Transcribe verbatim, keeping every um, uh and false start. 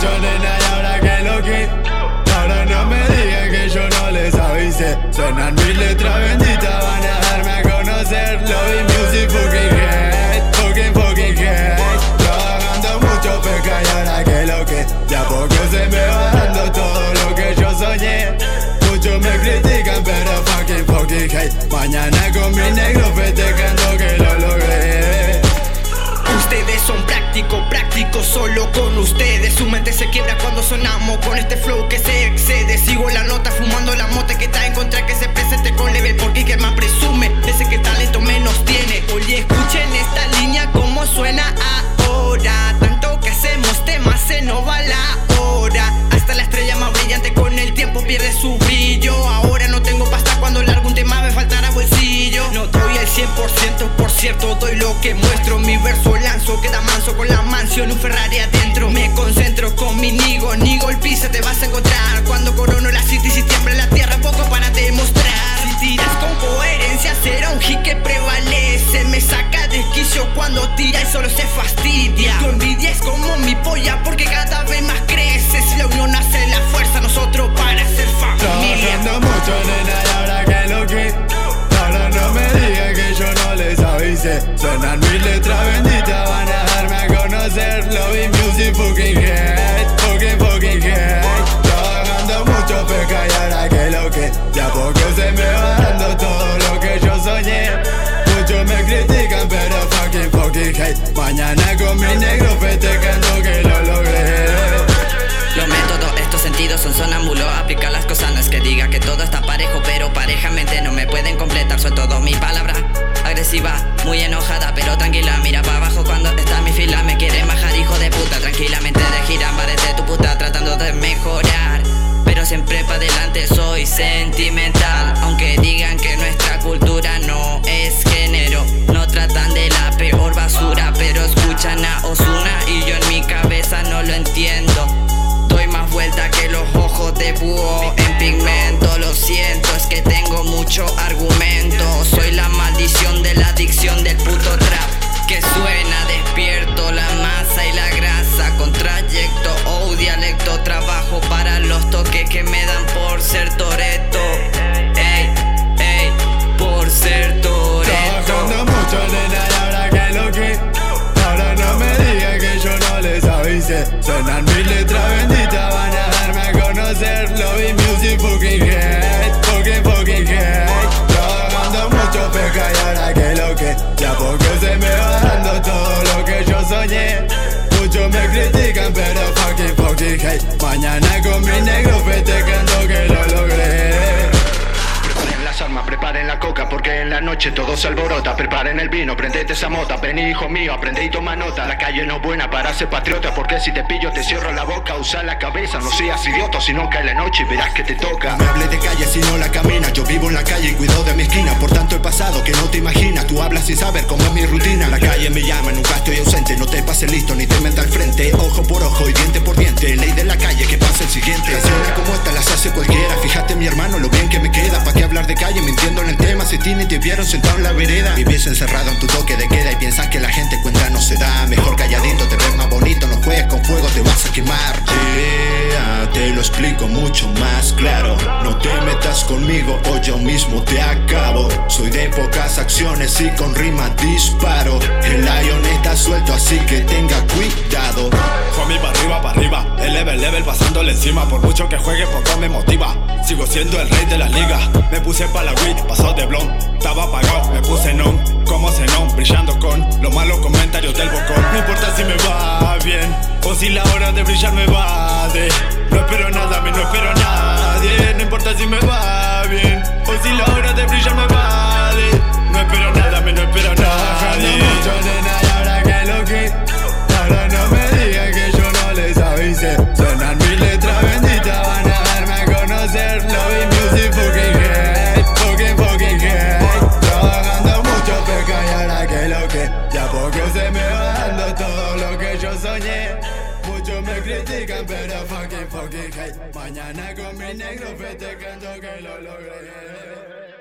mucho, nena, y ahora que lo que ahora no me digan que yo no les avisé. Suenan mis letras benditas, van a darme a conocer. Loving music, fucking hate, fucking, fucking hate. Trabajando mucho, peca, y ahora que lo que de a poco se me va dando todo lo que yo soñé. Muchos me critican, pero fucking, fucking hate. Mañana con mi negro festejando que lo logré. Ustedes son prácticos, prácticos solo con ustedes. Su mente se quiebra cuando sonamos con este flow que se excede. Sigo la nota fumando la mota que está en contra, que se presente con level, porque el que más presume ese que talento menos tiene. Oye, escuchen esta línea como suena ahora. Tanto que hacemos temas se nos va la hora. Hasta la estrella más brillante con el tiempo pierde su brillo. Ahora no tengo pasta, cuando largo un tema me faltará bolsillo. No doy el cien por ciento, por cierto, doy lo que muestro. Mi verso lanzo, queda manso con la mansión, un Ferrari adentro. Me concentro con mi nigo, ni golpiza te vas a encontrar. Cuando corono la city, si tiembla la tierra, poco para demostrar. Si tiras con coherencia, será un hit que prevalece. Me saca de quicio cuando tira y solo se fastidia. Tu envidia es como mi polla, porque cada vez más crece. Si la unión hace la fuerza, nosotros para ser familia. Trabajando mucho, nena, y ahora que lo que ahora no me digan que yo no les avisé. Suenan mis letras benditas, van a darme a conocer. Loving music, fucking hate, fucking, fucking hate. Trabajando mucho, peca, y ahora que lo que de a poco se me va dando todo lo que yo soñé. Muchos me critican, pero fucking, fucking hate. Mañana con mi negro festejando que lo logré. Los métodos, estos sentidos son sonámbulos. Aplicar las cosas no es que diga que todo está parejo, pero parejamente no me pueden completar. Suelto dos mis palabras agresiva, muy enojada, pero tranquila. Mira para abajo cuando está mi fila. Me quieren bajar, hijo de puta. Tranquilamente de gira, parece tu puta tratando de mejorar, pero siempre para adelante soy sentimental. Aunque digan que nuestra cultura no es género, no tratan de la peor basura, pero escuchan a Ozuna y yo en mi cabeza no lo entiendo. Doy más vuelta que los ojos de búho en pigmento. Lo siento, es que tengo mucho argumento. Soy la maldición de la adicción del puto trap que suena despierto. La masa y la grasa con trayecto o dialecto. Trabajo para los toques que me dan por ser Toretto. Ey, ey, por ser Toretto. Trabajando mucho, nena, y ahora que lo que ahora no me digan que yo no les avisé. Suenan mis letras benditas, van a darme a conocer. Loving music, fucking hate, fucking, fucking hate. Trabajando mucho, peca, y ahora que lo que de a poco se me va dando todo lo que yo soñé. Muchos me critican, pero fucking, fucking hate. Mañana con mi negro festejando que lo logré. Preparen las armas, preparen la coca, porque en la noche todo se alborota. Preparen el vino, prendete esa mota. Ven, hijo mío, aprende y toma nota. La calle no es buena para ser patriota, porque si te pillo te cierro la boca. Usa la cabeza, no seas idiota, si no cae la noche y verás que te toca. No me hables de calle si no la caminas. Yo vivo en la calle y cuido de mi esquina. Por tanto he pasado que no te imaginas. Tú hablas sin saber cómo es mi rutina. La calle me llama, nunca estoy ausente. No te pases listo ni te metas al frente. Ojo por ojo y diente por diente. Ley de la calle, que pase el siguiente. Canciones como esta las hace cualquiera. Fíjate mi hermano lo bien que me queda. ¿Pa' qué hablar de calle mintiendo en el tema? Si tiene y te vieron sentado en la vereda. Vives encerrado en tu toque de queda y piensas que la gente cuenta no se da. Mejor calladito, te ves más bonito. No juegues con fuego, te vas a quemar. Yeah, te lo explico mucho más claro. No te metas conmigo o yo mismo te acabo. Soy de pocas acciones y con rima disparo. El lion está suelto, así que tenga cuidado. Homie, pa' arriba, pa' arriba. El level, level pasándole encima. Por mucho que juegue, poco me motiva. Sigo siendo el rey de la liga. Me puse pa' la weed, pasado de blon. Estaba apagado, me puse non. Como zenón, brillando con los malos comentarios del bocón. No importa si me va bien o si la hora de brillar me va de. No espero nada, me no espero a nadie. No importa si me va bien o si la hora de brillar me va de. No espero nada, me no espero a nadie. Mucho, nena, y ahora que lo que ahora no me digan que yo no les avisé. Suenan mis letras benditas, van a darme a conocer. Loving music, fucking hate, fucking, fucking hate. Trabajando mucho, peca, y ahora que lo que de a poco se me va dando todo lo que yo soñé. Muchos me critican, pero fucking, fucking hate. Mañana con mi negro festejando que lo logré.